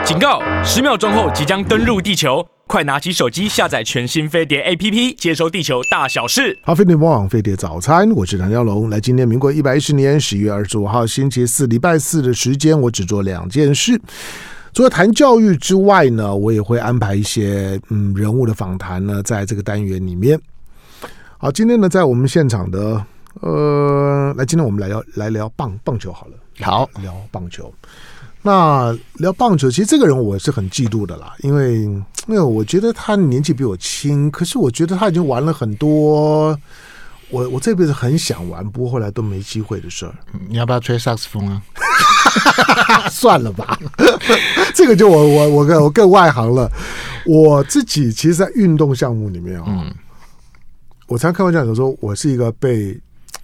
警告！10秒钟后即将登陆地球，快拿起手机下载全新飞碟 APP， 接收地球大小事。 好，飞碟魔网飞碟早餐，我是唐家龙。来，今天民国110年10月25号星期四，礼拜四的时间，我只做2件事。除了谈教育之外呢，我也会安排一些人物的访谈呢，在这个单元里面。好，今天呢，在我们现场的今天我们来聊棒球好了。 好， 聊棒球。那聊棒球，其实这个人我是很嫉妒的啦，因为我觉得他年纪比我轻，可是我觉得他已经玩了很多我这辈子很想玩，不过后来都没机会的事儿。 你要不要吹萨克斯风啊？ 算了吧，这个就我更外行了。我自己其实，在运动项目里面我常开玩笑讲说，我是一个被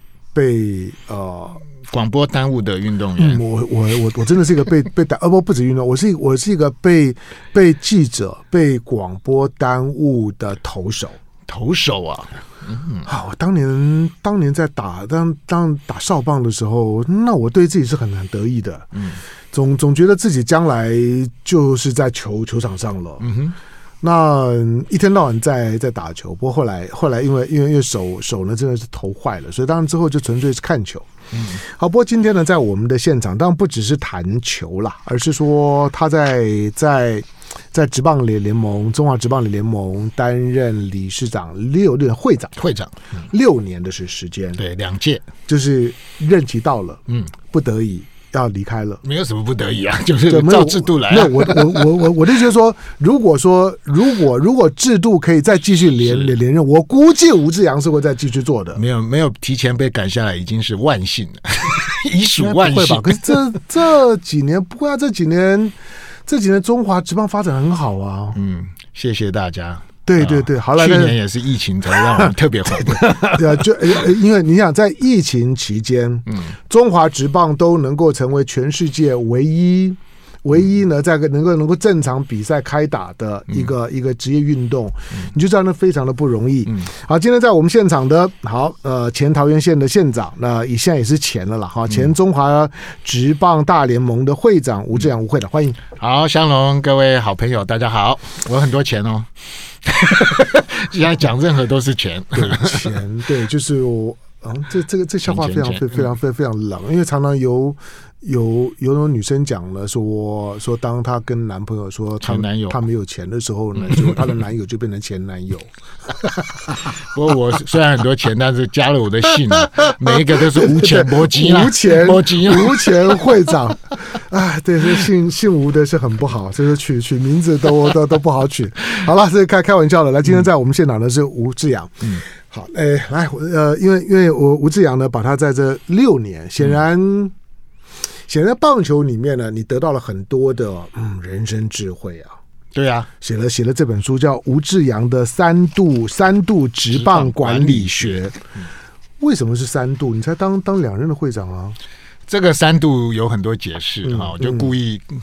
广播耽误的运动员。 我真的是一个被不止运动，我是一个被记者、被广播耽误的投手。 投手啊！ 好，我当年在打少棒的时候，那我对自己是很得意的。总觉得自己将来就是在球场上了。那一天到晚在打球，不过后来因为手呢真的是投坏了，所以当然之后就纯粹是看球。好，不过今天呢，在我们的现场，当然不只是谈球啦，而是说他在职棒联盟，中华职棒联盟担任理事长会长6年的时间， 对，2届， 就是任期到了，不得已要离开了， 没有什么不得已啊，就是照制度来。 我的意思就是说，如果制度可以再继续连任，我估计吴志扬是会再继续做的。 没有提前被赶下来，已经是万幸了，已属万幸。 不会吧？可是这几年不会啊，这几年中华职棒发展很好啊。 谢谢大家。 对，好了， 去年也是疫情才让我们特别红。 对啊，就因为你想在疫情期间，中华职棒都能够成为全世界唯一呢，在能够正常比赛开打的一个职业运动，你就知道那非常的不容易。好，今天在我们现场的前桃园县的县长，那现在也是前了啦，前中华职棒大联盟的会长吴志扬吴会长，欢迎。 好，香龙，各位好朋友，大家好，我有很多钱哦。现在讲任何都是钱， 对，钱，对，就是我，这笑话非常冷，因为常常有女生讲了说当她跟男朋友说她没有钱的时候呢，就她的男友就变成前男友。 不过我虽然很多钱，但是加了我的姓每一个都是无钱摸鸡啦， 无钱会长。哎，对，姓吴的是很不好，就是取名字都不好取。好了，这开玩笑的。来，今天在我们现场的是吴志扬。好，来，因为我吴志扬呢，把他在这6年，显然棒球里面呢，你得到了很多的人生智慧啊。 对啊， 写了这本书叫吴志扬的三度职棒管理学。为什么是3度？你才当2任的会长啊？ 这个3度有很多解释我就故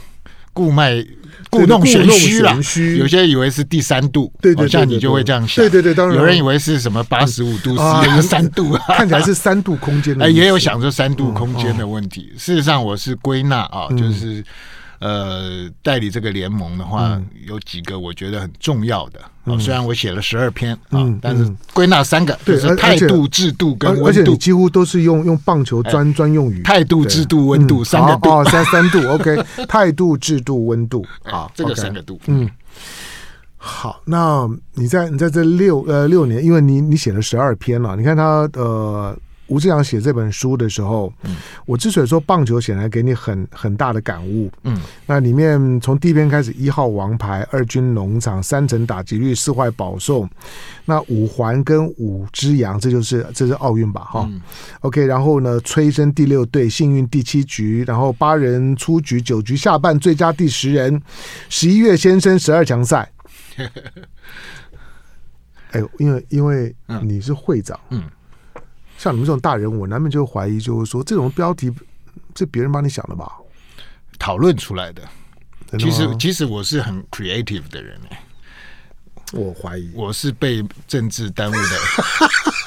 弄玄虚啦，有些以为是第3度，对，像你就会这样想， 对，当然有人以为是什么85度，3度看起来是3度空间的， 也有想说3度空间的问题。事实上，我是归纳就是代理这个联盟的话，有几个我觉得很重要的。虽然我写了12篇但是归纳3个，就是态度、制度跟温度。 而且你几乎都是用棒球专用语， 态度、制度、温度3个度 ，3度 OK， 态度、制度、温度这个3个度。 好，那你在这6年，因为你写了12篇了，你看他吴志扬写这本书的时候，我之所以说棒球显然给你很大的感悟，那里面从第1篇开始，1号王牌，2军农场，3成打击率，4坏保送，那5环跟5只羊，这是奥运吧，OK， 然后呢，催生第6队，幸运第7局，然后8人出局，9局下半最佳第10人，11月先生12强赛。因为你是会长，像你们这种大人物，难免就怀疑，就是说这种标题是别人帮你想的吧？ 讨论出来的。其实我是很 creative 的人我怀疑我是被政治耽误的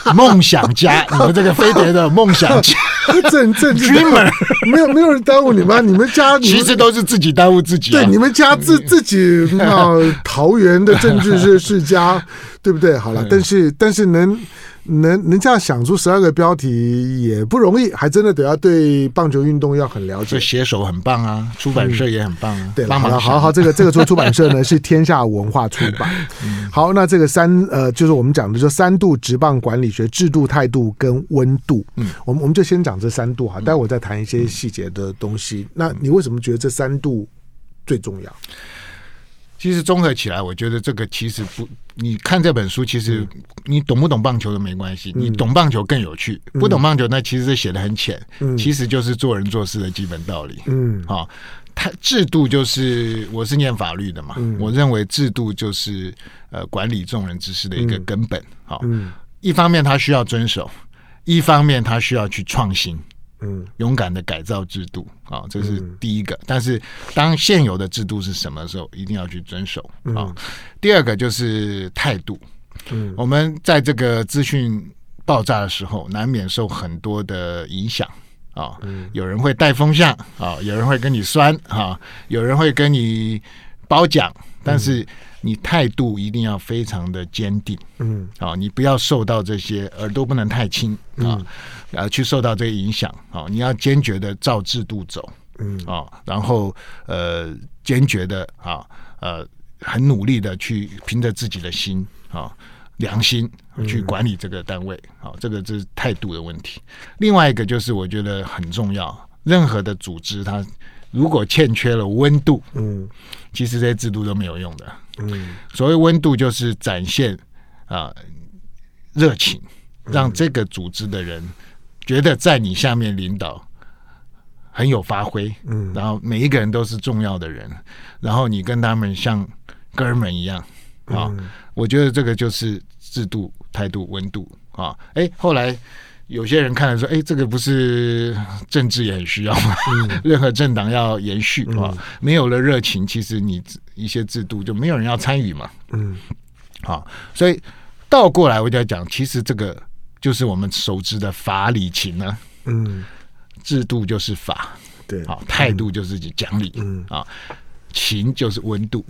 梦想家，你们这个飞碟的梦想家政治 dreamer， 没有人耽误你们，你们家其实都是自己耽误自己、 对，你们家自己桃园的政治世家，对不对？好了，但是能这样想出12个标题也不容易，还真的得要对棒球运动要很了解。 这写手很棒啊，出版社也很棒啊。 对，好，这个出版社呢是天下文化出版。好，那这个就是我们讲的就3度职棒管理学：制度、态度跟温度。我们就先讲这3度哈，待会我再谈一些细节的东西。那你为什么觉得这3度最重要？ 其实综合起来，我觉得这个其实不，你看这本书，其实你懂不懂棒球都没关系，你懂棒球更有趣。不懂棒球，那其实写得很浅，其实就是做人做事的基本道理。好，制度就是我是念法律的嘛，我认为制度就是管理众人之事的一个根本。好，一方面他需要遵守，一方面他需要去创新。勇敢的改造制度啊，这是第一个。但是当现有的制度是什么时候，一定要去遵守啊。第二个就是态度。我们在这个资讯爆炸的时候，难免受很多的影响啊。有人会带风向啊，有人会跟你酸啊，有人会跟你褒奖，但是你态度一定要非常的坚定。你不要受到这些耳朵不能太轻啊。去受到这个影响你要坚决的照制度走，然后坚决的很努力的去凭着自己的心良心去管理这个单位这个是态度的问题。另外一个就是我觉得很重要，任何的组织它如果欠缺了温度，其实这些制度都没有用的。所谓温度就是展现热情，让这个组织的人觉得在你下面领导很有发挥，然后每一个人都是重要的人，然后你跟他们像哥们一样我觉得这个就是制度、态度、温度后来有些人看了说，这个不是政治也很需要吗？任何政党要延续没有了热情，其实你一些制度就没有人要参与嘛。所以倒过来我就要讲，其实这个就是我们熟知的法理情呢。制度就是法，对，态度就是讲理，情就是温度，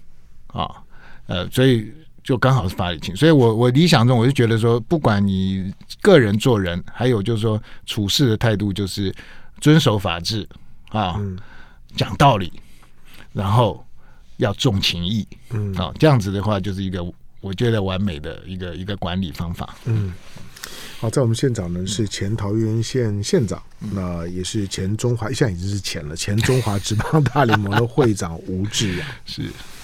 所以就刚好是法理情。所以我理想中我就觉得说，不管你个人做人，还有就是说处事的态度，就是遵守法治讲道理，然后要重情义，这样子的话就是一个我觉得完美的一个管理方法。 好，在我们现场呢是前桃园县县长，那也是前中华，现在已经是前中华职棒大联盟的会长吴志阳。 是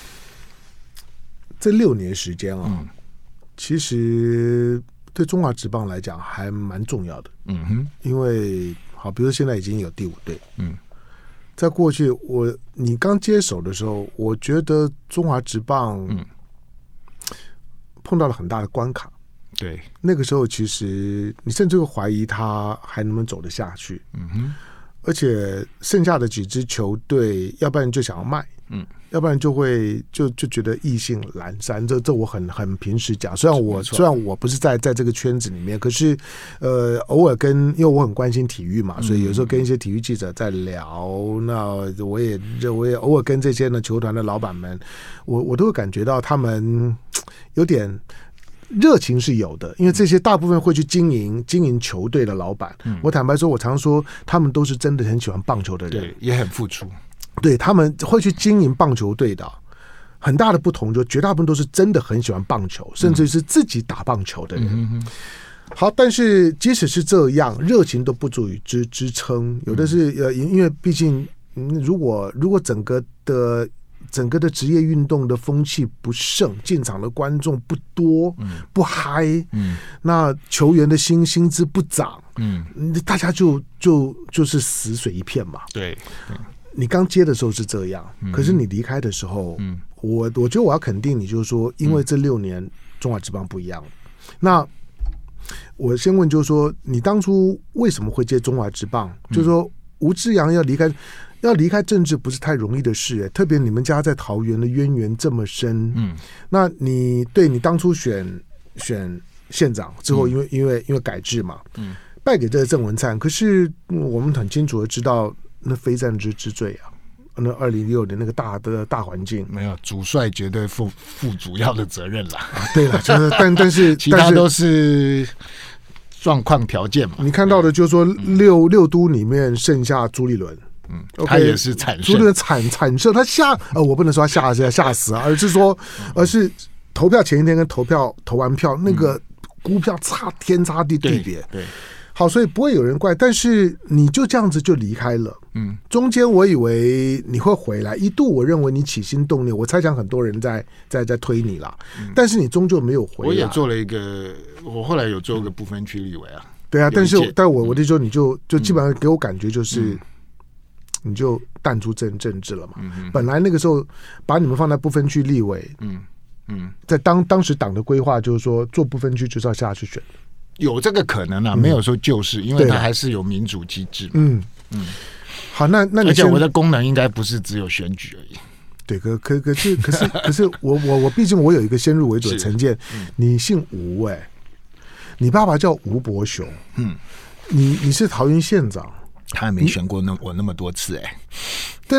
这6年时间其实对中华职棒来讲还蛮重要的。因为好，比如说现在已经有第5队。在过去你刚接手的时候，我觉得中华职棒碰到了很大的关卡。 对， 那个时候其实你甚至会怀疑他还能不能走得下去。而且剩下的几支球队，要不然就想要卖，要不然就会就觉得意兴阑珊。这我很平时讲，虽然我不是在这个圈子里面，可是偶尔因为我很关心体育嘛，所以有时候跟一些体育记者在聊，那我也偶尔跟这些呢球团的老板们，我都会感觉到他们有点热情是有的，因为这些大部分会去经营球队的老板，我坦白说，我常说他们都是真的很喜欢棒球的人， 对，也很付出。 对，他们会去经营棒球队的，很大的不同就绝大部分都是真的很喜欢棒球，甚至是自己打棒球的人。好，但是即使是这样，热情都不足以支撑。有的是因为毕竟如果整个的职业运动的风气不盛，进场的观众不多，不嗨，那球员的薪资不涨，大家就是死水一片嘛。 对， 你刚接的时候是这样，可是你离开的时候，我觉得我要肯定你，就是说，因为这6年中华职棒不一样。那我先问，就是说，你当初为什么会接中华职棒？就是说，吴志阳要离开政治不是太容易的事，特别你们家在桃园的渊源这么深。那你当初选县长之后，因为改制嘛，败给这个郑文灿。可是我们很清楚的知道，那非战之罪啊。那2016年那个大环境， 没有主帅绝对负主要的责任啦。 对了，就是但是其他都是状况条件嘛。 你看到的就是说六都里面剩下朱立伦， 他也是惨胜， 朱立伦惨胜，他我不能说他吓死啊，而是投票前一天跟投完票那个估票天差地别。对。好，所以不会有人怪，但是你就这样子就离开了。中间我以为你会回来，一度我认为你起心动念，我猜想很多人在推你啦，但是你终究没有回来。 我也做了一个，我后来有做一个不分区立委啊。 对啊，但我的时候你就基本上给我感觉就是，你就淡出政治了嘛。本来那个时候把你们放在不分区立委，在当时党的规划就是说做不分区就是要下去选。 有这个可能啊，没有说就是因为它还是有民主机制。 好，那你而且我的功能应该不是只有选举而已。 对，可是我毕竟我有一个先入为主的成见，你姓吴你爸爸叫吴伯雄，你是桃园县长， 他还没选过我那么多次对，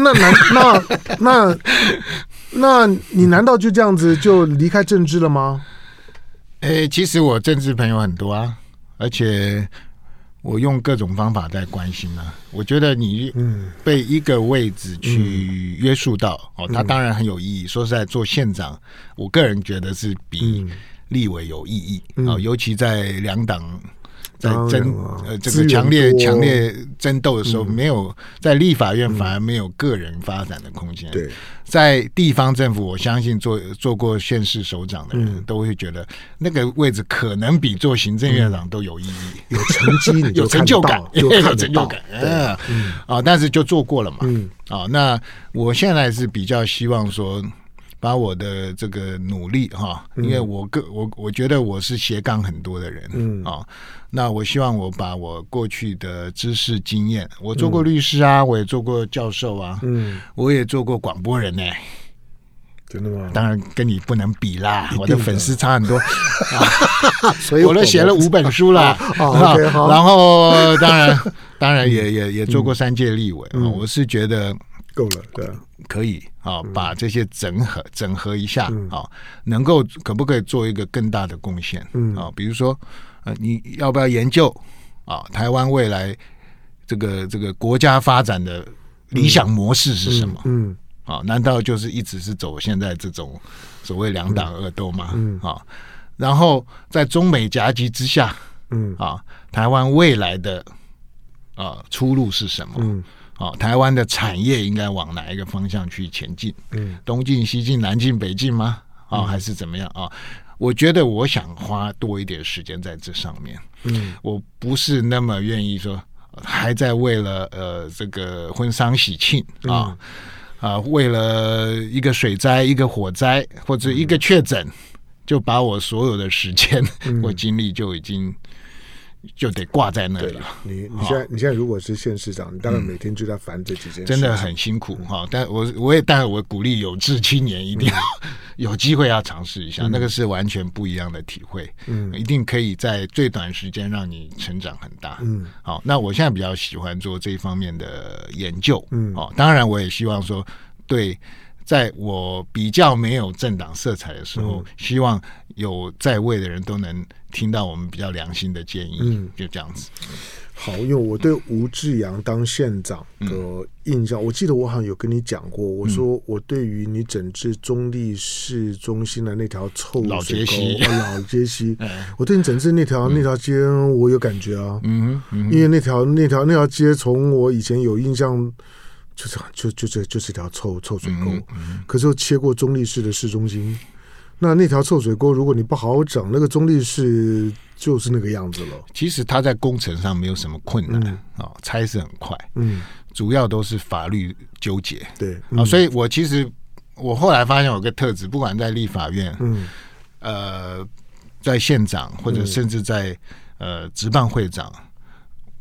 那你难道就这样子就离开政治了吗？ 其实我政治朋友很多啊，而且我用各种方法在关心啊。我觉得你被一个位置去约束到，它当然很有意义。说实在，做县长，我个人觉得是比立委有意义尤其在两党在这个强烈争斗的时候，没有在立法院反而没有个人发展的空间。 对，在地方政府，我相信做过县市首长的人都会觉得那个位置可能比做行政院长都有意义， 有成绩，你就有成就感， 有成就感。但是就做过了嘛。那我现在是比较希望说，把我的这个努力因为我觉得我是斜杠很多的人那我希望我把我过去的知识经验，我做过律师啊，我也做过教授啊，我也做过广播人真的吗？ 当然跟你不能比啦，我的粉丝差很多所以我都写了5本书啦然后当然也做过3届立委我是觉得够了，对， 可以把这些整合一下可不可以做一个更大的贡献比如说你要不要研究台湾未来这个国家发展的理想模式是什么难道就是一直是走现在这种所谓两党恶斗吗然后在中美夹击之下台湾未来的出路是什么台湾的产业应该往哪一个方向去前进东进西进南进北进吗还是怎么样我觉得我想花多一点时间在这上面我不是那么愿意说还在为了这个婚丧喜庆为了一个水灾一个火灾或者一个确诊就把我所有的时间或精力就得挂在那里了。 你现在如果是县市长，你当然每天就在烦这几件事， 真的很辛苦但我鼓励有志青年一定要有机会要尝试一下，那个是完全不一样的体会一定可以在最短时间让你成长很大好，那我现在比较喜欢做这一方面的研究当然我也希望说对。在我比较没有政党色彩的时候希望有在位的人都能听到我们比较良心的建议就这样子好，因为我对吴志阳当县长的印象我记得我好像有跟你讲过我说我对于你整治中立市中心的那条臭水沟老街溪我对你整治那条街我有感觉因为那条街从我以前有印象就是条臭水沟可是又切过中立市的市中心那条臭水沟如果你不好好整那个中立市就是那个样子了其实它在工程上没有什么困难拆是很快主要都是法律纠结对所以我后来发现有个特质不管在立法院在县长或者甚至在职办会长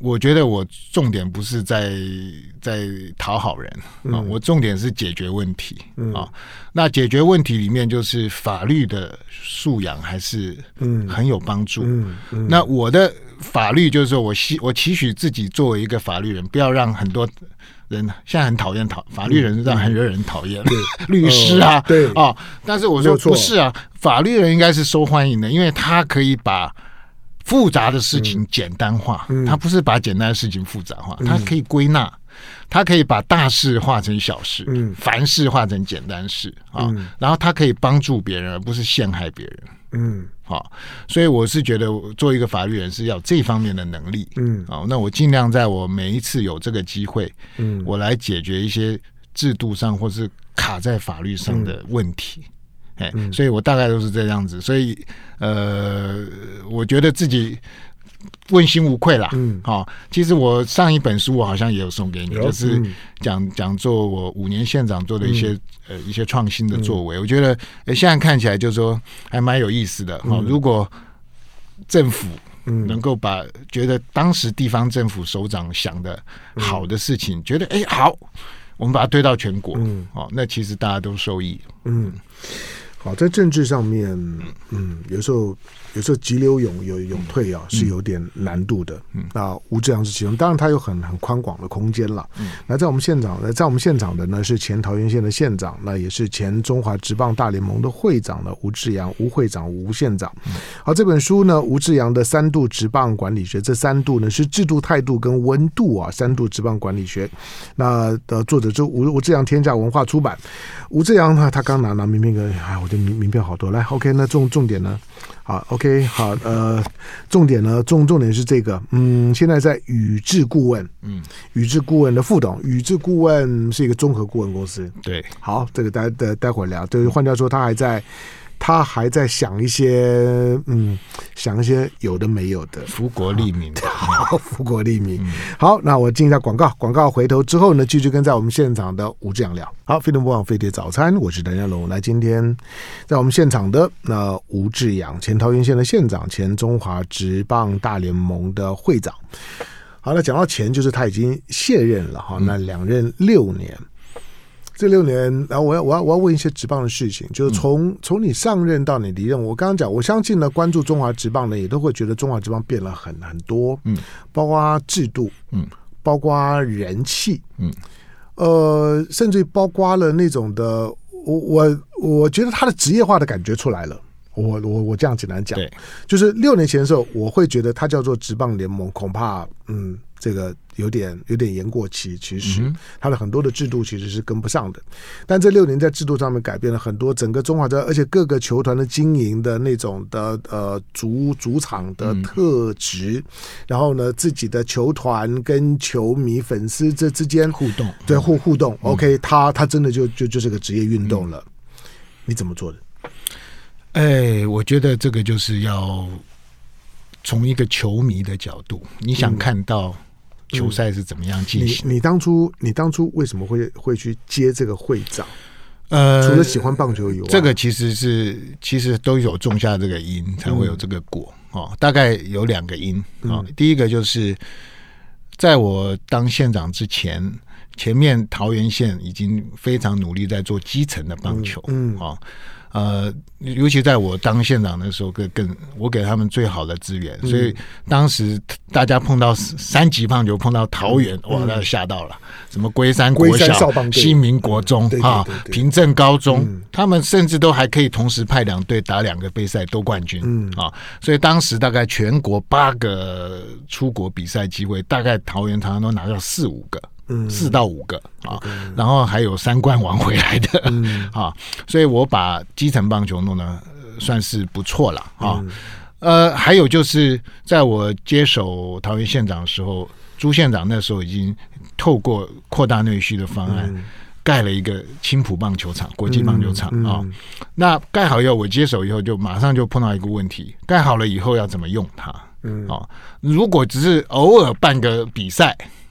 我觉得我重点不是在讨好人我重点是解决问题那解决问题里面就是法律的素养还是很有帮助那我的法律就是说我期许自己作为一个法律人，不要让很多人现在很讨厌法律人，让很多人讨厌律师啊对但是我说不是啊，法律人应该是受欢迎的，因为他可以把复杂的事情简单化他不是把简单的事情复杂化他可以归纳他可以把大事化成小事凡事化成简单事然后他可以帮助别人而不是陷害别人所以我是觉得做一个法律人是要这方面的能力那我尽量在我每一次有这个机会我来解决一些制度上或是卡在法律上的问题所以我大概都是这样子，所以我觉得自己问心无愧啦其实我上一本书我好像也有送给你就是讲做我5年县长做的一些创新的作为我觉得现在看起来就是说还蛮有意思的如果政府能够把觉得当时地方政府首长想的好的事情觉得好我们把它推到全国那其实大家都受益好，在政治上面，有时候急流勇退是有点难度的。那吴志扬是其中，当然他有很宽广的空间了。那在我们现场的呢是前桃园县的县长，那也是前中华职棒大联盟的会长的吴志扬，吴会长、吴县长。好，这本书呢，吴志扬的3度职棒管理学，这3度呢是制度、态度跟温度3度职棒管理学。那作者就吴志扬，天下文化出版。吴志扬他刚拿名片跟我的名片好多来 ，OK， 那重点呢？好 ，OK， 好，重点呢，重点是这个，现在在宇智顾问，宇智顾问的副董，宇智顾问是一个综合顾问公司，对，好，这个待会儿聊，对，换句话说，他还在想一些有的没有的， 福国利民， 福国利民。好，那我进一下广告回头之后呢，继续跟在我们现场的吴志扬聊。好，飞碟播放飞碟早餐，我是邓家龙。来，今天在我们现场的吴志扬，前桃园县的县长，前中华职棒大联盟的会长。好，那讲到前，就是他已经卸任了哈，那2任6年。这6年，然后我要问一些职棒的事情，就是从你上任到你离任，我刚刚讲，我相信呢，关注中华职棒的也都会觉得中华职棒变了很多，包括制度，包括人气，甚至包括了那种的，我觉得他的职业化的感觉出来了。我这样简单讲，就是6年前的时候，我会觉得它叫做职棒联盟，恐怕这个有点言过其实它的很多的制度其实是跟不上的。但这6年在制度上面改变了很多，整个中华队，而且各个球团的经营的那种的主场的特质，然后呢自己的球团跟球迷粉丝这之间互动， 对互动，OK， 它真的就是个职业运动了。你怎么做的？ 我觉得这个就是要从一个球迷的角度，你想看到球赛是怎么样进行。你当初为什么会去接这个会长？除了喜欢棒球以外，这个其实都有种下这个因，才会有这个果大概有2个因第一个就是在我当县长之前，前面桃园县已经非常努力在做基层的棒球尤其在我当县长的时候，我给他们最好的资源，所以当时大家碰到3级棒球，碰到桃园，哇，那吓到了。什么龟山国小、新民国中平镇高中，他们甚至都还可以同时派2队打2个杯赛都冠军所以当时大概全国8个出国比赛机会，大概桃园常常都拿到4-5个。4到5个然后还有3冠王回来的所以我把基层棒球弄得算是不错了还有就是在我接手桃园县长的时候，朱县长那时候已经透过扩大内需的方案盖了一个青埔棒球场，国际棒球场那盖好以后，我接手以后就马上就碰到一个问题，盖好了以后要怎么用它如果只是偶尔办个比赛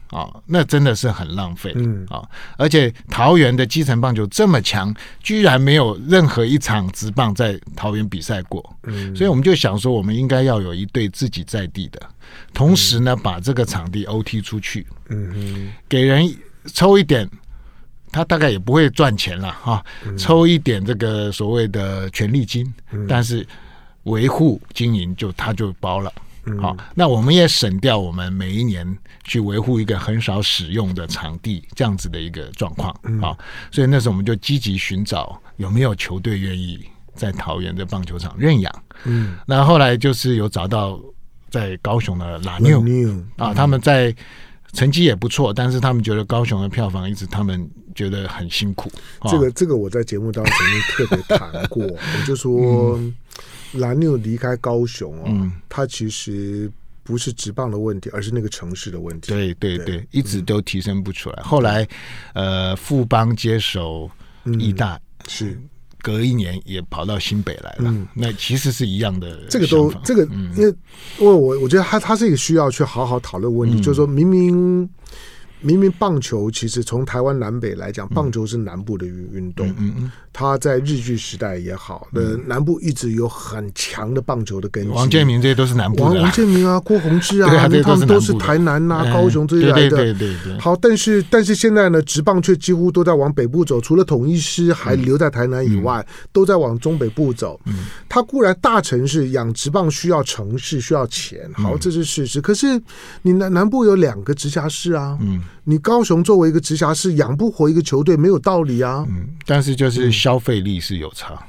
那真的是很浪费而且桃园的基层棒球这么强，居然没有任何一场职棒在桃园比赛过，所以我们就想说我们应该要有一队自己在地的，同时呢把这个场地 OT 出去，给人抽一点，他大概也不会赚钱了抽一点这个所谓的权利金，但是维护经营他就包了。好，那我们也省掉我们每一年去维护一个很少使用的场地这样子的一个状况所以那时候我们就积极寻找有没有球队愿意在桃园的棒球场认养。那后来就是有找到在高雄的拉纽他们在成绩也不错，但是他们觉得高雄的票房一直他们觉得很辛苦。 这个我在节目当中曾经特别谈过我就说拉纽离开高雄它其实不是职棒的问题，而是那个城市的问题。 对，一直都提升不出来。后来富邦接手义大是隔一年也跑到新北来了那其实是一样的这个因为我觉得它是一个需要去好好讨论的问题就是说明明棒球其实从台湾南北来讲棒球是南部的运动它在日据时代也好南部一直有很强的棒球的根基。 王建民这些都是南部的王建民郭宏志他们都是台南高雄这些来的。 对好，但是现在呢职棒却几乎都在往北部走，除了统一师还留在台南以外都在往中北部走它固然大城市养职棒需要城市需要钱，好，这是事实可是你南部有2个直辖市你高雄作为一个直辖市养不活一个球队没有道理但是就是消费力是有差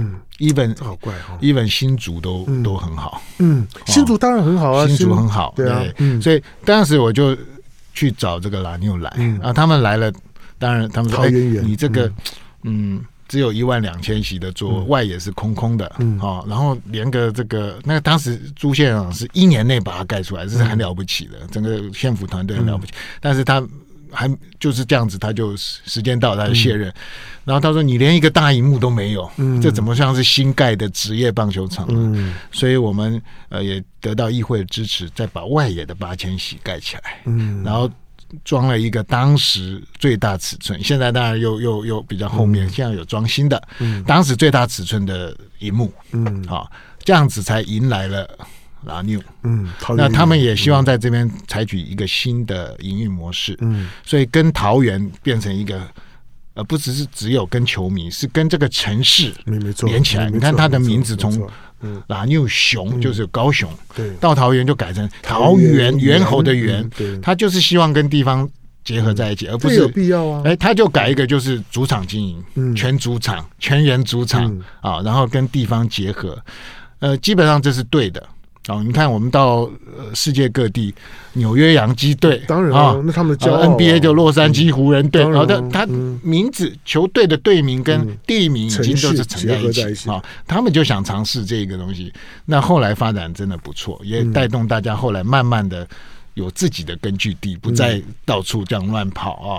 even 新竹都很好新竹当然很好新竹很好对所以当时我就去找这个拉纽来他们来了，当然他们说你这个只有12000席的桌外也是空空的然后连个那个当时朱县长是1年内把它盖出来，这是很了不起的，整个县府团队很了不起但是他还就是这样子，他就时间到他就卸任然后他说你连一个大萤幕都没有这怎么像是新盖的职业棒球场所以我们也得到议会的支持，再把外野的8000席盖起来然后装了一个当时最大尺寸，现在当然又比较后面现在有装新的当时最大尺寸的萤幕这样子才迎来了拉纽那他们也希望在这边采取一个新的营运模式所以跟桃园变成一个不只有跟球迷，是跟这个城市连起来。你看它的名字从拉纽熊就是高雄到桃园就改成桃园猿猴的猿他就是希望跟地方结合在一起，而不是有必要他就改一个就是主场经营全主场全员主场然后跟地方结合基本上这是对的你看我们到世界各地，纽约洋基队当然那他们的骄傲 NBA 就洛杉矶湖人队他名字球队的队名跟地名已经都是成在一起他们就想尝试这个东西，那后来发展真的不错，也带动大家后来慢慢的有自己的根据地，不再到处这样乱跑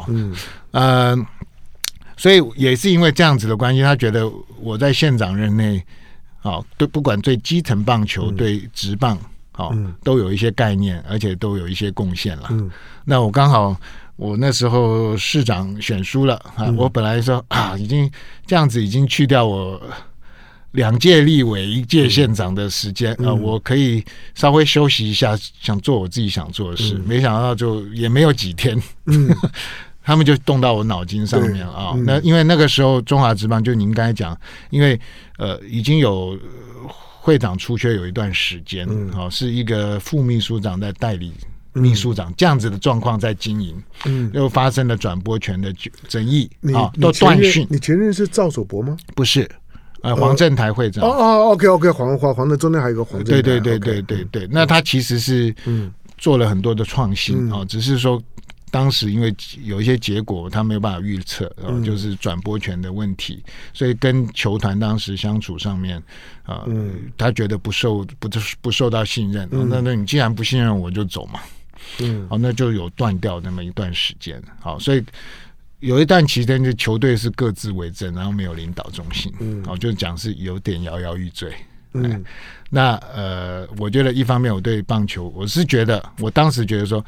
所以也是因为这样子的关系，他觉得我在县长任内对，不管对基层棒球对职棒都有一些概念，而且都有一些贡献了那我刚好我那时候市长选输了我本来说已经这样子已经去掉我2届立委1届县长的时间我可以稍微休息一下，想做我自己想做的事没想到就也没有几天他们就动到我脑筋上面那因为那个时候中华职棒就您刚才讲，因为已经有会长出缺有一段时间是一个副秘书长在代理秘书长这样子的状况在经营又发生了转播权的争议都断讯。 你前任是赵守博吗？ 不是黄正台会长 OK 黄的中间还有一个黄正台对那他其实是做了很多的创新只是说当时因为有一些结果他没有办法预测就是转播权的问题，所以跟球团当时相处上面他觉得不受到信任那你既然不信任我就走嘛那就有断掉那么一段时间所以有一段期间球队是各自为政，然后没有领导中心就讲是有点摇摇欲坠那我觉得一方面我对棒球我当时觉得说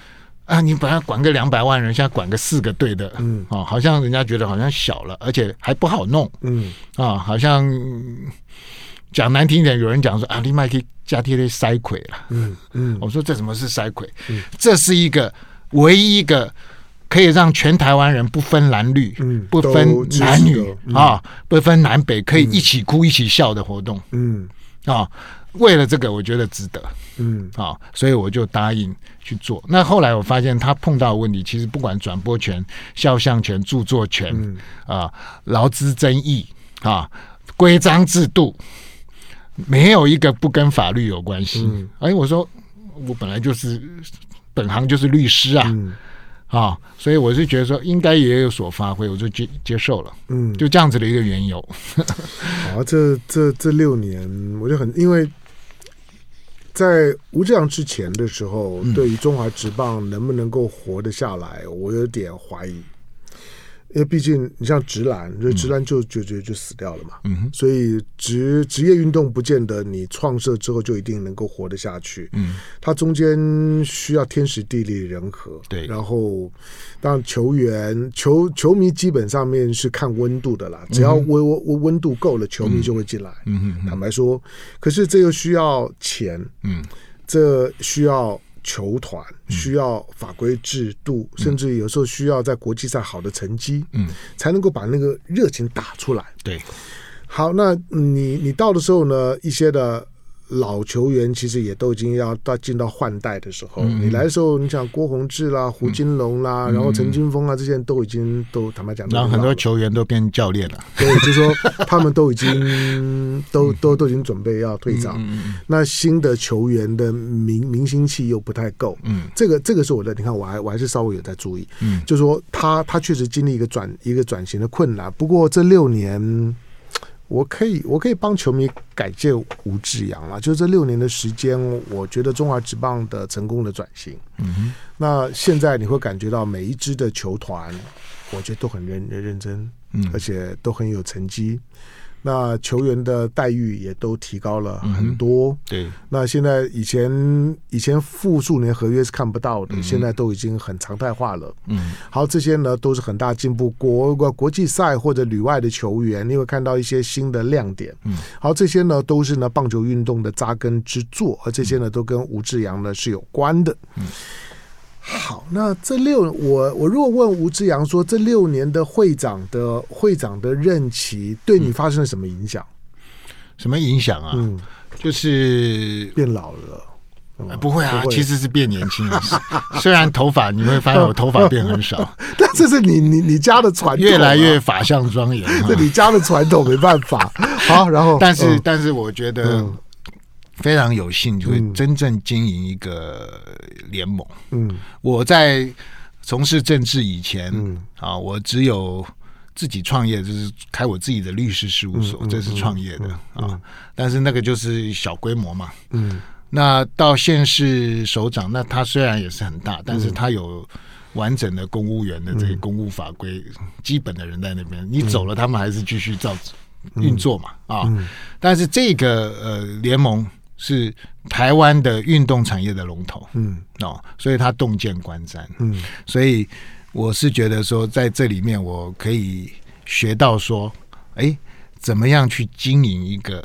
啊，你本来管个200万人，现在管个4个队的，好像人家觉得好像小了，而且还不好弄，好像讲难听一点，有人讲说啊，你麦可以加贴塞魁了，我说这怎么是塞魁？这是一个唯一一个可以让全台湾人不分蓝绿，不分男女不分南北，可以一起哭一起笑的活动，为了这个，我觉得值得，所以我就答应去做。那后来我发现他碰到的问题，其实不管转播权、肖像权、著作权劳资争议规章制度，没有一个不跟法律有关系。我说我本来就是本行就是律师所以我是觉得说应该也有所发挥，我就接受了，就这样子的一个缘由。 好，这6年，我就因为在吴志阳之前的时候，对于中华职棒能不能够活得下来，我有点怀疑。因为毕竟你像职篮，职篮就死掉了嘛，所以职业运动不见得你创设之后就一定能够活得下去，它中间需要天时地利人和， 对， 然后当然球员球迷基本上面是看温度的啦，只要温度够了，球迷就会进来，坦白说，可是这又需要钱，这需要球团，需要法规制度，甚至有时候需要在国际赛好的成绩，才能够把那个热情打出来。 对， 好，那你到的时候呢，一些的老球员其实也都已经要进到换代的时候，你来的时候，你想郭宏志啦、胡金龙啦，然后陈金锋啊，这些人都已经坦白讲， 然后很多球员都变教练了， 对，就是说他们都已经都已经准备要退场，那新的球员的明星气又不太够，这个是我的，你看我还是稍微有在注意，就是说他确实经历一个转型的困难，不过这6年。我可以帮球迷改借吴志阳啦，就这6年的时间，我觉得中华职棒的成功的转型，那现在你会感觉到每一支的球团，我觉得都很认真，而且都很有成绩。那球员的待遇也都提高了很多， 对。 那现在以前复数年合约是看不到的，现在都已经很常态化了。好，这些呢都是很大进步。国际赛或者旅外的球员，你会看到一些新的亮点。好，这些呢都是呢棒球运动的扎根之作，而这些呢都跟吴志阳呢是有关的。好，那我如果问吴志阳说，这6年的会长的任期对你发生了什么影响？ 什么影响啊？就是变老了。 不会啊，其实是变年轻了。虽然头发你会发现我头发变很少， 但这是你家的传统， 越来越法相庄严。 这你家的传统，没办法。好，然后但是我觉得。非常有幸，就会真正经营一个联盟。我在从事政治以前，我只有自己创业，就是开我自己的律师事务所，这是创业的但是那个就是小规模嘛。那到县市首长，那他虽然也是很大，但是他有完整的公务员的这个公务法规，基本的人在那边，你走了，他们还是继续照运作嘛。但是这个联盟。是台湾的运动产业的龙头，所以他洞见观瞻，所以我是觉得说，在这里面我可以学到说，怎么样去经营一个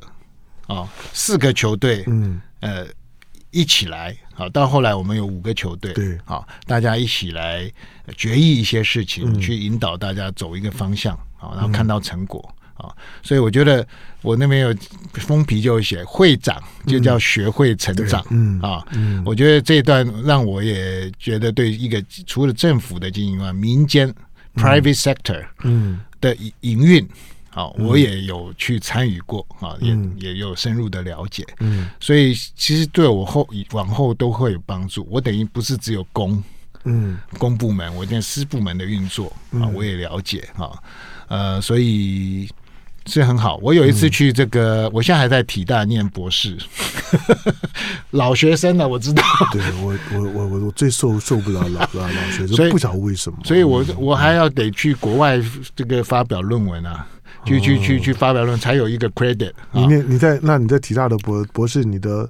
4个球队，一起来，到后来我们有5个球队， 对， 大家一起来决议一些事情，去引导大家走一个方向，然后看到成果。所以我觉得我那边有封皮就写会长就叫学会成长我觉得这一段让我也觉得对一个除了政府的经营外，民间 private sector 的营运我也有去参与过也有深入的了解，所以其实对我往后都会有帮助。我等于不是只有公部门，我现在私部门的运作我也了解所以是很好。我有一次去这个，我现在还在体大念博士，老学生了，我知道。 对，我最受不了老学生，不晓得为什么。 所以我还要得去国外这个发表论文啊，去发表论文才有一个 credit。 你在体大的博士，你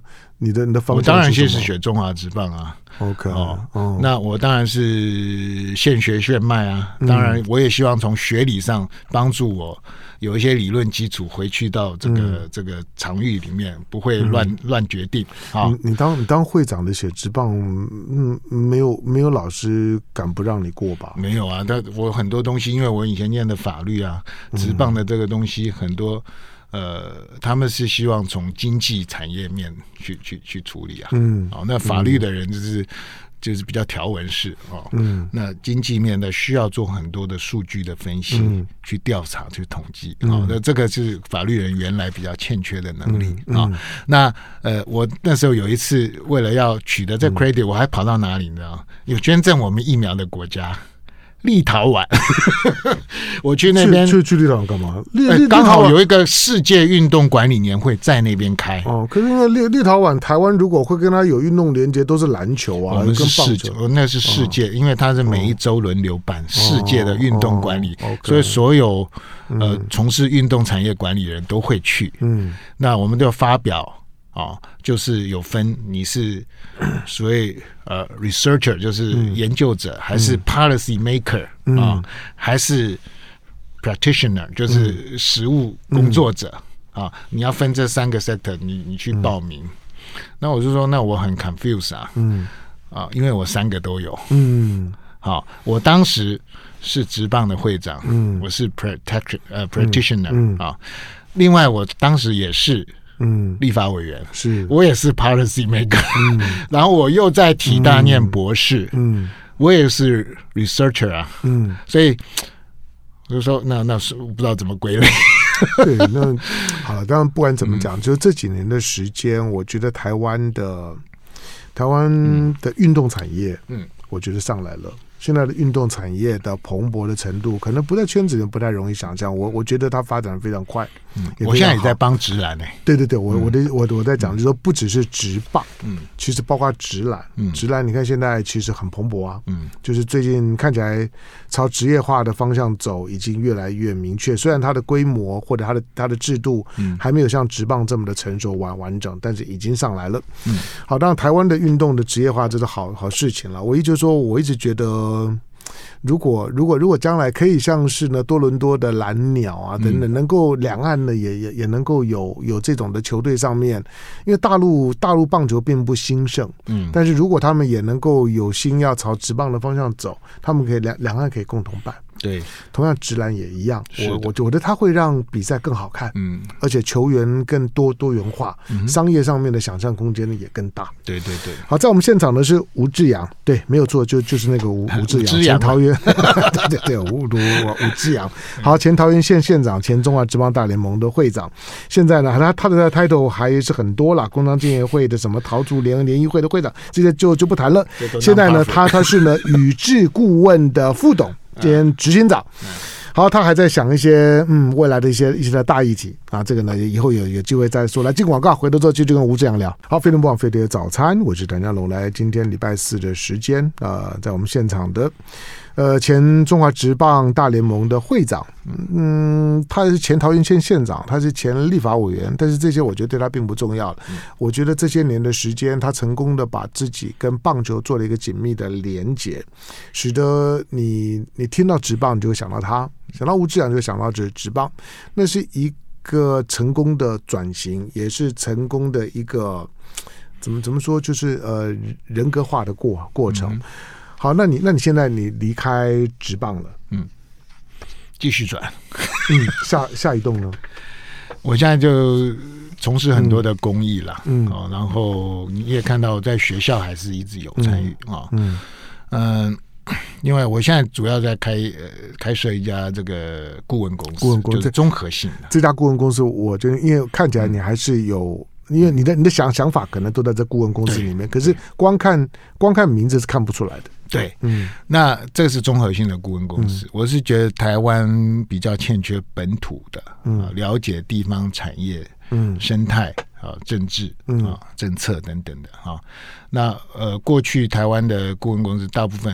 你的方向？ 我当然先是学中华职棒啊。 OK， 那我当然是现学现卖啊。当然，我也希望从学理上帮助我有一些理论基础，回去到这个场域里面，不会乱决定啊。 你当会长的写职棒，没有老师敢不让你过吧？ 没有啊，但我很多东西，因为我以前念的法律啊，职棒的这个东西很多。他们是希望从经济产业面去处理啊，那法律的人就是比较条文式那经济面的需要做很多的数据的分析，去调查、去统计那这个是法律人原来比较欠缺的能力那我那时候有一次为了要取得这 credit，我还跑到哪里你知道？有捐赠我们疫苗的国家。立陶宛，我去那边去立陶宛干嘛？ 刚好有一个世界运动管理年会在那边开。 可是那立陶宛、台湾如果会跟他有运动连接，都是篮球啊， 我们是跟棒球。 那是世界，因为它是每一周轮流办世界的运动管理，所以所有从事运动产业管理的人都会去。那我们都要发表。就是有分你是所谓researcher 就是研究者，还是 policy maker 还是 practitioner 就是实务工作者你要分这3个 sector， 你去报名。那我就说，那我很 confused 因为我3个都有。我当时是职棒的会长，我是 practitioner 另外我当时也是。立法委员是， 我也是 policy maker，然后我又在体大念博士，我也是 researcher 所以我就说那是我不知道怎么归类。 对，那好了，当然不管怎么讲，就这几年的时间，我觉得台湾的运动产业，我觉得上来了。现在的运动产业的蓬勃的程度，可能不在圈子里不太容易想象。我觉得它发展得非常快。 我现在也在帮职篮对，我在讲，就是说不只是职棒，其实包括职篮。职篮你看现在其实很蓬勃啊，就是最近看起来朝职业化的方向走，已经越来越明确。虽然它的规模或者它的制度还没有像职棒这么的成熟完整，但是已经上来了。好，当然台湾的运动的职业化这是好事情了。我一直觉得。如果将来可以像是呢多伦多的蓝鸟啊等等，能够两岸呢也能够有这种的球队上面，因为大陆棒球并不兴盛，但是如果他们也能够有心要朝职棒的方向走，他们可以两岸可以共同办。 对， 同样职篮也一样，我觉得它会让比赛更好看，而且球员更多元化，商业上面的想象空间呢也更大。 对。 好，在我们现场的是吴志扬，对，没有错，就是那个吴志扬，前桃园，对，吴志扬。好，前桃园县县长，前中华职棒大联盟的会长，现在呢，他的 title 还是很多啦，工商建业会的什么桃竹联谊会的会长，这些就不谈了。现在呢，他是呢宇智顾问的副董兼执行长。好，他还在想一些未来的一些的大议题啊，这个呢以后有机会再说。来进广告，回头之后继续跟吴志扬聊。好，飞碟不枉飞碟早餐，我是谭家龙。来，今天礼拜4的时间在我们现场的前中华职棒大联盟的会长，他是前桃园县县长，他是前立法委员，但是这些我觉得对他并不重要。我觉得这些年的时间，他成功的把自己跟棒球做了一个紧密的连结，使得你听到职棒你就会想到他，想到吴志扬就会想到职棒，那是一个成功的转型，也是成功的一个怎么说，就是人格化的过程。好，那你现在你离开职棒了， 继续转， 下一栋呢？ 我现在就从事很多的公益啦，然后你也看到在学校还是一直有参与因为我现在主要在开设一家这个顾问公司，就是综合性的这家顾问公司，我觉得因为看起来你还是有。因为你的想法可能都在这顾问公司里面，可是光看名字是看不出来的。 对，那这是综合性的顾问公司。我是觉得台湾比较欠缺本土的了解地方产业、生态政治政策等等的那过去台湾的顾问公司大部分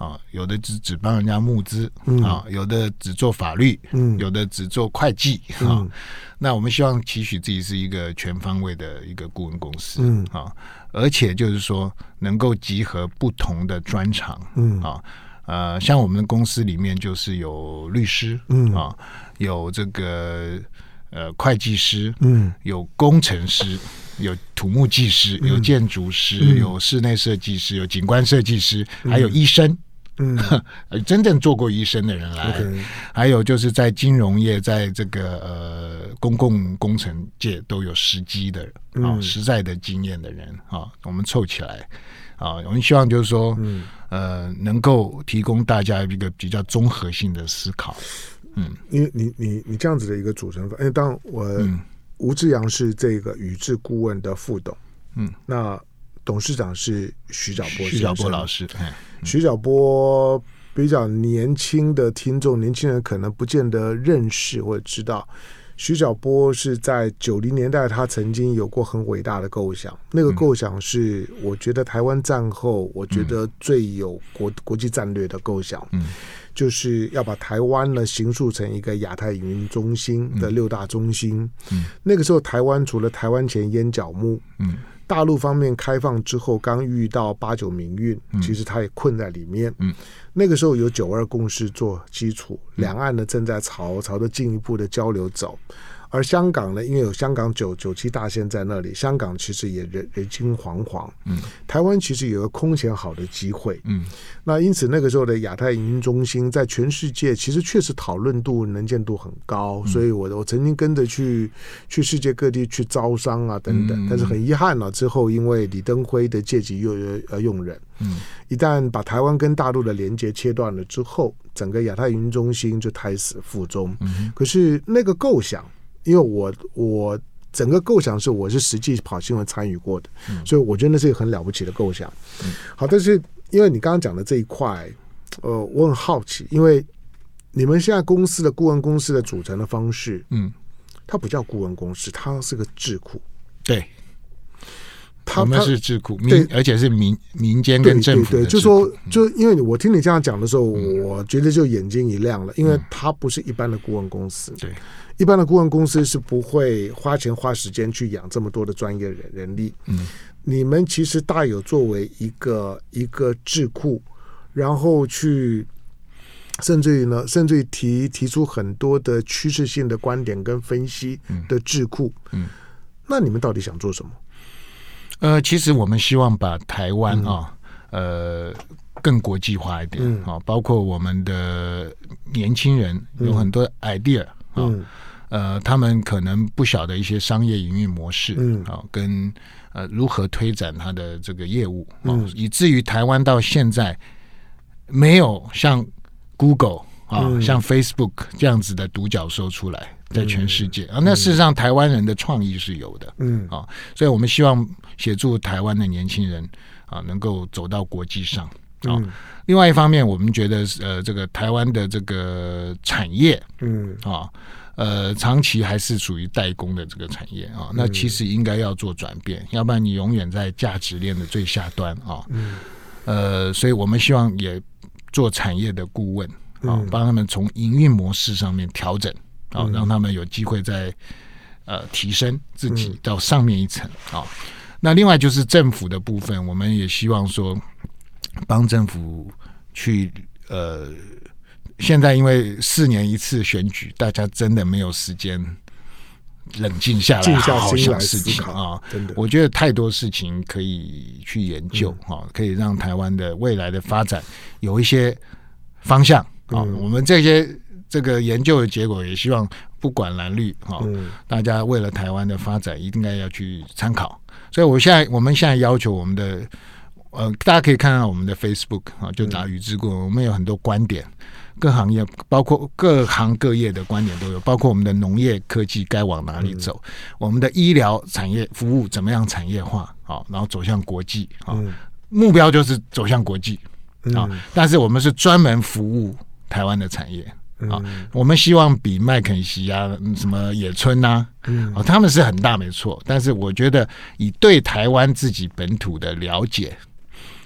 有的只帮人家募资有的只做法律有的只做会计那我们希望期许自己是一个全方位的一个顾问公司而且就是说能够集合不同的专长像我们的公司里面就是有律师有这个会计师有工程师有土木技师有建筑师有室内设计师有景观设计师还有医生真正做过医生的人来还有就是在金融业在这个公共工程界都有实际的实在的经验的人我们凑起来我们希望就是说能够提供大家一个比较综合性的思考因为你这样子的一个组成因为当我吴志阳是这个宇智顾问的副董那董事长是徐小波老师徐小波比较年轻的听众年轻人可能不见得认识或者知道徐小波是在90年代他曾经有过很伟大的构想那个构想是我觉得台湾战后我觉得最有国际战略的构想就是要把台湾呢形塑成一个亚太营运中心的6大中心那个时候台湾除了台湾前烟角木大陆方面开放之后刚遇到8·9民运其实它也困在里面那个时候有9·2共识做基础两岸呢正在朝着进一步的交流走而香港呢因为有香港97大线在那里香港其实也人心惶惶台湾其实有个空前好的机会那因此那个时候的亚太营运中心在全世界其实确实讨论度能见度很高所以我曾经跟着去世界各地去招商等等但是很遗憾之后因为李登辉的借机用人一旦把台湾跟大陆的连接切断了之后整个亚太营运中心就胎死腹中可是那个构想因为我整个构想是我是实际跑新闻参与过的所以我觉得那是一个很了不起的构想好但是因为你刚刚讲的这一块我很好奇因为你们现在公司的顾问公司的组成的方式它不叫顾问公司它是个智库对我们是智库而且是民间跟政府的智库就因为我听你这样讲的时候我觉得就眼睛一亮了因为它不是一般的顾问公司对一般的顾问公司是不会花钱花时间去养这么多的专业人力你们其实大有作为一个智库然后去甚至于提出很多的趋势性的观点跟分析的智库那你们到底想做什么其实我们希望把台湾更国际化一点包括我们的年轻人有很多 idea他们可能不晓得一些商业营运模式跟如何推展他的这个业务以至于台湾到现在没有像 Google像 Facebook 这样子的独角兽出来在全世界那事实上台湾人的创意是有的所以我们希望协助台湾的年轻人能够走到国际上另外一方面我们觉得这个台湾的这个产业长期还是属于代工的这个产业那其实应该要做转变要不然你永远在价值链的最下端所以我们希望也做产业的顾问帮他们从营运模式上面调整让他们有机会在提升自己到上面一层那另外就是政府的部分我们也希望说帮政府去现在因为4年一次选举大家真的没有时间冷静下来好好想事情我觉得太多事情可以去研究可以让台湾的未来的发展有一些方向我们这个研究的结果也希望不管蓝绿大家为了台湾的发展应该要去参考所以我们现在要求我们的大家可以看到我们的 Facebook 就打宇智顾问我们有很多观点各行业包括各行各业的观点都有包括我们的农业科技该往哪里走我们的医疗产业服务怎么样产业化然后走向国际目标就是走向国际但是我们是专门服务台湾的产业我们希望比麦肯锡什么野村他们是很大没错但是我觉得以对台湾自己本土的了解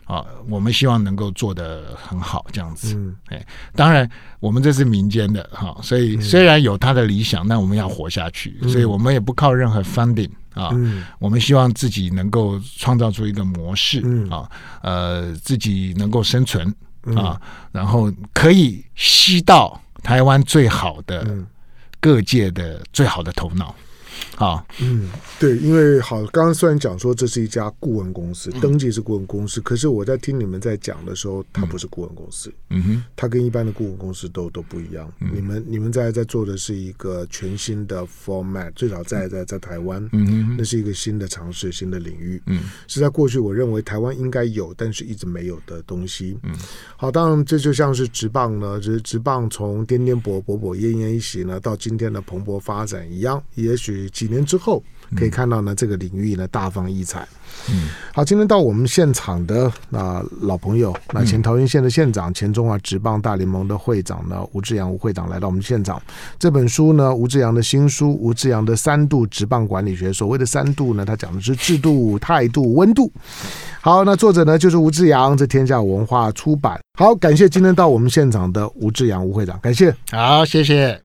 我们希望能够做得很好这样子。当然我们这是民间的所以虽然有他的理想，但我们要活下去，所以我们也不靠任何 funding我们希望自己能够创造出一个模式自己能够生存然后可以吸到台湾最好的各界的最好的头脑。 对，因为刚刚虽然讲说这是一家顾问公司，登记是顾问公司，可是我在听你们在讲的时候，它不是顾问公司，它跟一般的顾问公司都不一样。你们在做的是一个全新的 format， 最少在台湾，那是一个新的尝试，新的领域，是在过去我认为台湾应该有，但是一直没有的东西。好，当然这就像是职棒呢，职棒从颠颠簸簸奄奄一息呢，到今天的蓬勃发展一样，也许几年之后可以看到呢这个领域呢大放异彩。好，今天到我们现场的老朋友，前桃园县的县长，前中华职棒大联盟的会长呢吴志扬吴会长来到我们现场。这本书呢，吴志扬的新书《吴志扬的3度职棒管理学》，所谓的3度呢，他讲的是制度、态度、温度。好，那作者呢就是吴志扬，这天下文化出版。好，感谢今天到我们现场的吴志扬吴会长，感谢。 好，谢谢。